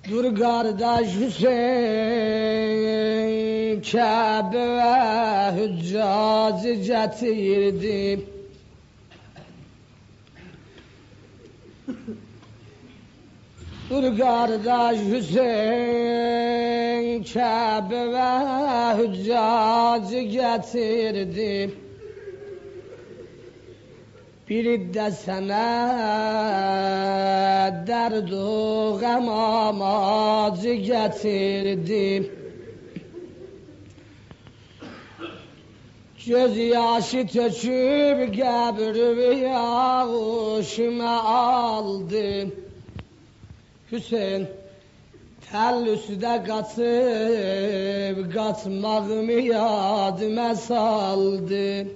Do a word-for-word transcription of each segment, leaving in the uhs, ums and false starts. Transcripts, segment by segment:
Dur kardeş Hüseyin, Kabe ve hüccacı getirdi. Dur kardeş Hüseyin, Kabe ve hüccacı getirdi. Biri de sana derdu gam amacı getirdi. Göz yaşı töküp qəbrimi yağışıma aldı. Hüseyin tel üstüde katıp katmağımı yadıma saldı.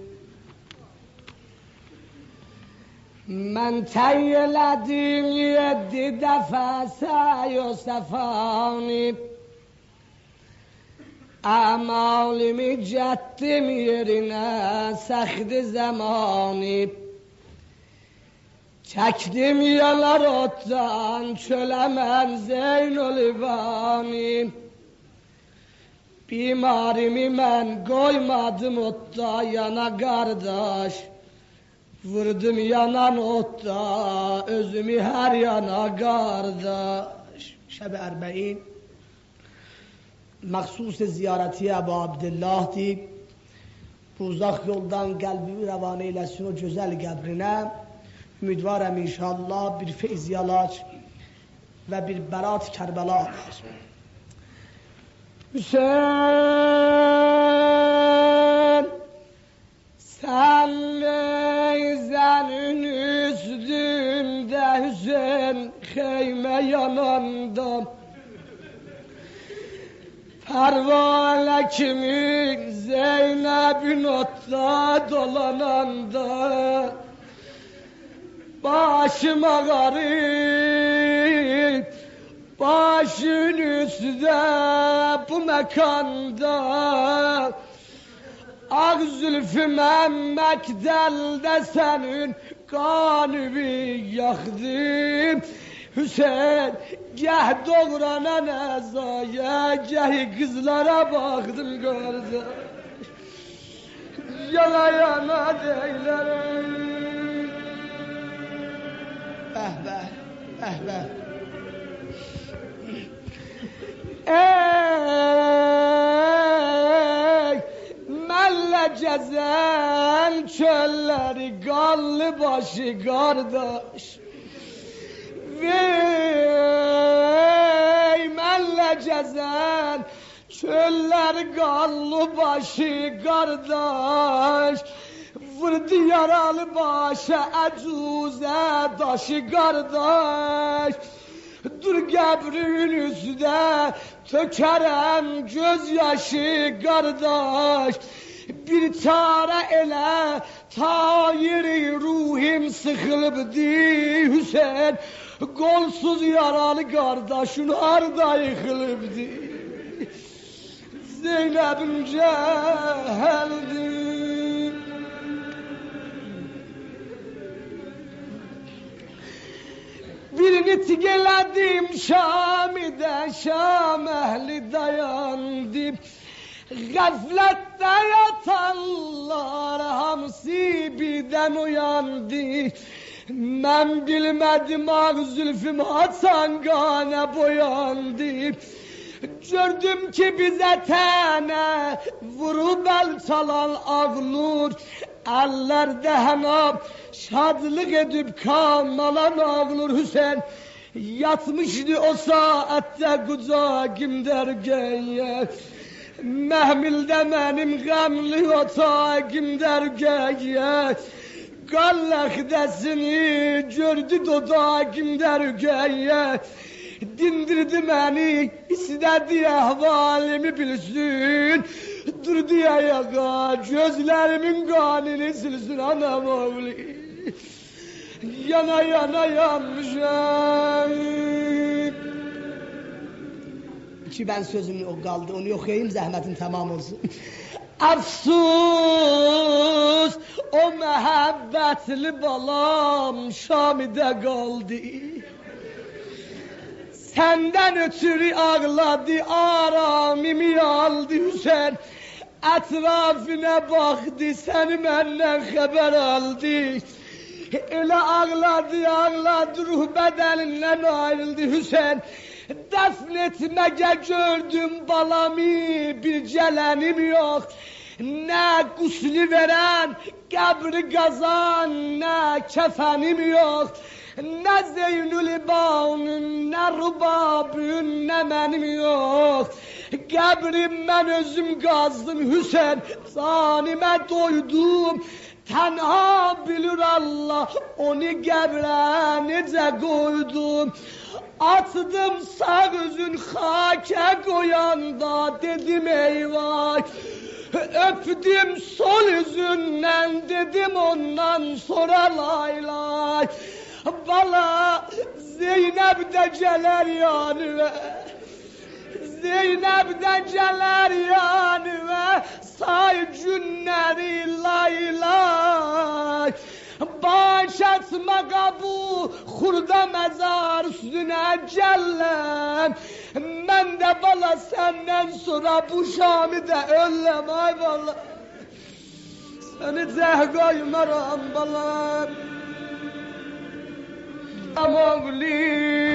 Mən təyyələdim yeddi dəfə səyo-səfani, əmalimi gətdim yerinə səxdi zəmani. Çəkdim yalar otdan çölə mən Zeynolivani. Bimarimi mən qoymadım otda yana qardaş, vurdum yanan otta özümü her yana kardeş. Şeb-i Erbe'in mahsus ziyareti Ebu Abdillah'ti. Bu uzak yoldan kalbimi revan eylesin o güzel kabrine. Ümidvarım inşallah bir feyz yalaç ve bir berat Kerbela alır. Hüseyin sen neyzenin üstünde, Hüseyin kheyme yananda, pervane kimin Zeynep'in otta dolananda, başım ağrır başın üstüde bu mekanda. Ağ zülfü Mehmet'de senin kanını yaktım. Hüseyin geh doğranan ezaya, geh kızlara baktım kardeş. Yana yana deylerim. Eh be, eh be. Ey melle gezen çölleri gallı başı kardeş. Vey melle gezen çölleri gallı başı kardeş. Vurdu yaralı başa ecuze daşı kardeş. Dur qəbrin üstüde tökərəm gözyaşı kardeş. Bir çare ele tayiri ruhim sıkılıbdı Hüseyin. Kolsuz yaralı kardeşin harda yıkılıbdı. Zeynep'im ceheldi. Birini tigeledim Şam'da, Şam ehli dayandı. Gaflette yatanlar hamsi birden uyandı. Ben bilmedim ağ zülfüm Hasan gane boyandı. Gördüm ki bize tane vurup el çalan ağlur. Ellerde henap şadlık edip kamalan ağlur Hüseyin. Yatmıştı o saatte kucağım dergeye. Mehmilde benim gamlı otağım dergeye. Gallakdesini gördü dodağım dergeye. Dindirdi beni, istedi ahvalimi bilsin. Durdu ayağa, gözlerimin kanını silsin anam oğlu. Yana yana yanmışım. Ki ben sözüm o kaldı, onu okuyayım zahmetin tamam olsun. Afsus, o mehabbetli balam Şam'da kaldı. Senden ötürü ağladı, aramimi aldı Hüseyin. Etrafına baktı, seni benden haber aldı. Öyle ağladı, ağladı, ruh bedeninden ayrıldı Hüseyin. Defnetmeye gördüm balamı, bir gelenim yok. Ne guslü veren, kabri kazan, ne kefenim yok. Ne Zeynül Bağ'ın, ne Rubab'ın, ne benim yok. Kabrim ben özüm kazdım Hüseyin, zanime doydum. Tenha bilir Allah, onu kabre nece koydum. Atdım sağ gözün hake koyanda, dedim eyvah. Öptüm sol yüzünden, dedim ondan sonra lay lay. Bala Zeynep de gelir yanıma, Zeynep de gelir yanıma, say günleri lay lay. Baş etme bu hurda mezar üstüne cellem. Ben de bala senden sonra bu Şam'ı da öllem ay bala. Seni de koymaram bala. Amogli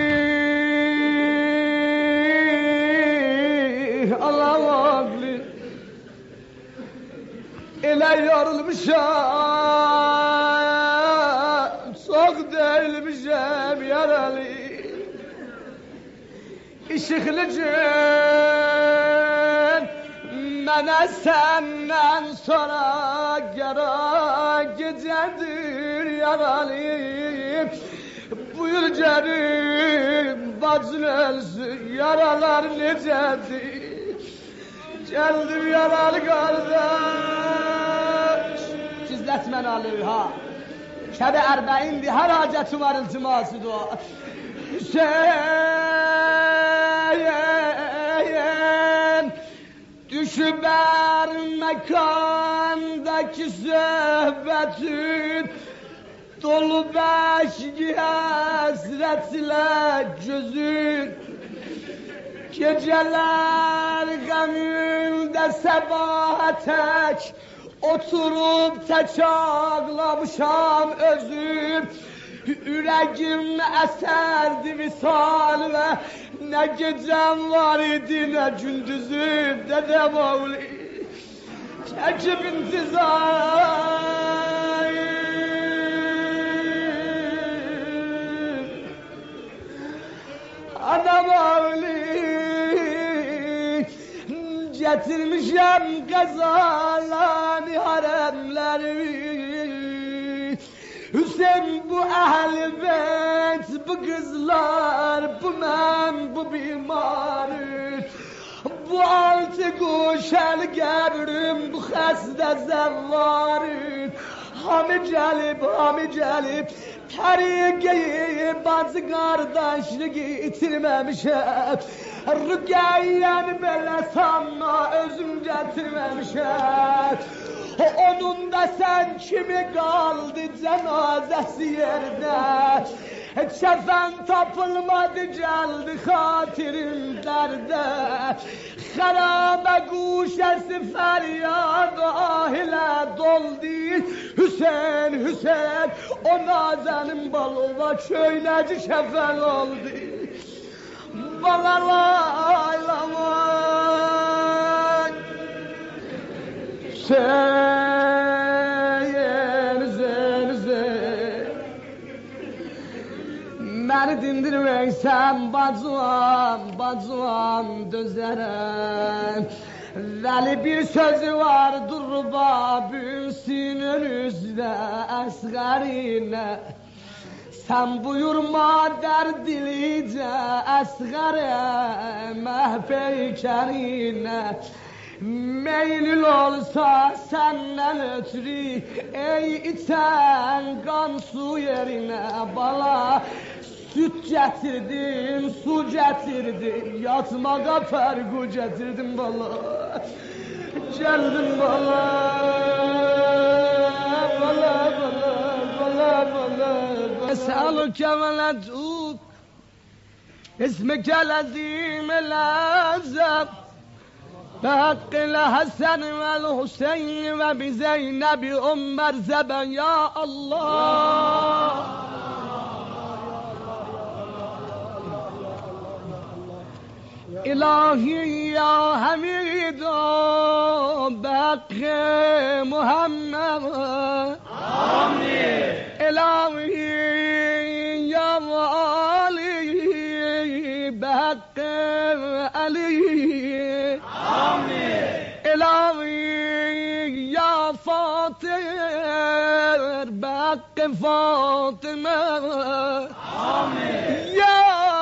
Allah'ım ele yorulmuşam, çok değilmişim yaralı. Işıklı gün bana senden sonra yara gecedir yaralı. Buyur canım, bacın ölsün, yaralar necedir? Geldim yaralı kardeş. Cizletmen alıyor ha. Şebe erbeindi, her haceti var iltiması dua. Hüseyin, düşüber mekandaki sohbetin. Dolu beşki hasretle gözün. Geceler gamimde sabaha tek oturup tek ağlamışam özüm. Yüreğim eserdi visal ve ne gecem var idi ne gündüzüm dedem oğlu. Çekip intizar. Anam oğlu getirmişem gazalanı haremleri. Hüseyin bu ehl-i beyt, bu kızlar, bu men, bu bimarı. Bu altı kuşel gebrim, bu xəstə zəvvarı. Hamı gelip, hamı gelip, tariqeyi, bazı kardeşliği itirmemişim. Rüqeyyəni belə sanma, özüm getirmemişim. Onun da sen kimi kaldı cenazesi yerde. Çefen tapılmadı geldi hatirim derde. Harabe kuşesi feryad ahile doldu. Hüseyin Hüseyin o nazenin balova köyneci şefen oldu. Bana lay lay Hüseyin Hüseyin Hüseyin beni dindirmeysen bacıvam bacıvam dözerem. Veli bir sözü var Rubab'ın sinirüzde esgarine. Sen buyurma derdilice esgare mehpeykerine. Meylül olsa senden ötürü ey içen kan su yerine bala. Süt getirdim, su getirdim, yatmağa pergu getirdim bala. Geldim bala, bala bala, bala bala. Esaluke ve led'uk اسمك العظيم الأعظم بحق الحسن والحسين وبزينب أم مرزبا يا الله إلهي يا حميد بحق محمد آمين إلهي يا علي بحق علي آمين إلهي يا فاطر بحق فاطمة آمين يا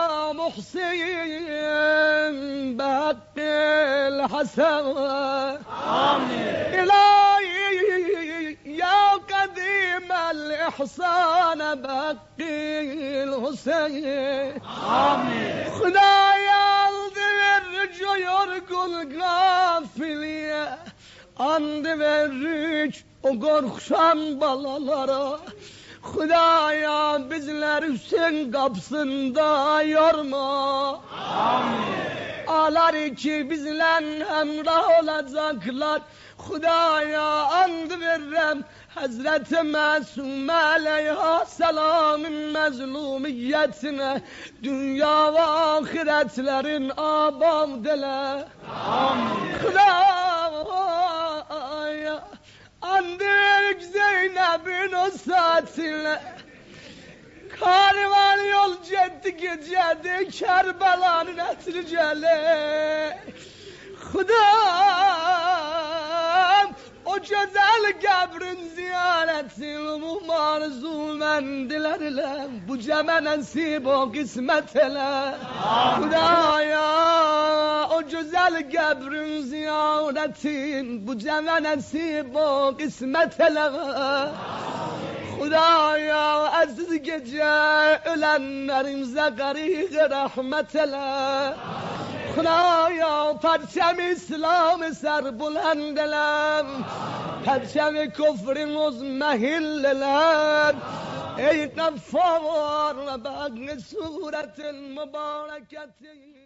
محسن بحق الحسن آمين إلهي يا قديم الإحسان بحق الحسين آمين خدايا الرجل gafiliye and verik o korksan balalara Hudaya bizler Hüseyin kapsında yorma Amin Ağlar ki bizle emrah olacaklar Hudaya and veririm Hazreti Mesum aleyhisselamın mezlumiyetine dünya ve ahiretlerin abadele. Amin. Hudaya andık Zeynep'in o saatine karvan yol cetti gecedi Kerbela'nın etriceli. Hudam o güzel kabrin ziyareti mumarzu mendilerle bu ceme nasip o kısmet ele Hudaya o güzel kabrin ziyaretin bu ceme nasip o kısmet ele Hudaya aziz gece ölenlerimize garik rahmet ele Hudaya parçam İslam ser bulendeler Parçam küfrün uz mehilleler Ey Gaffar ve bak suretin mübareketi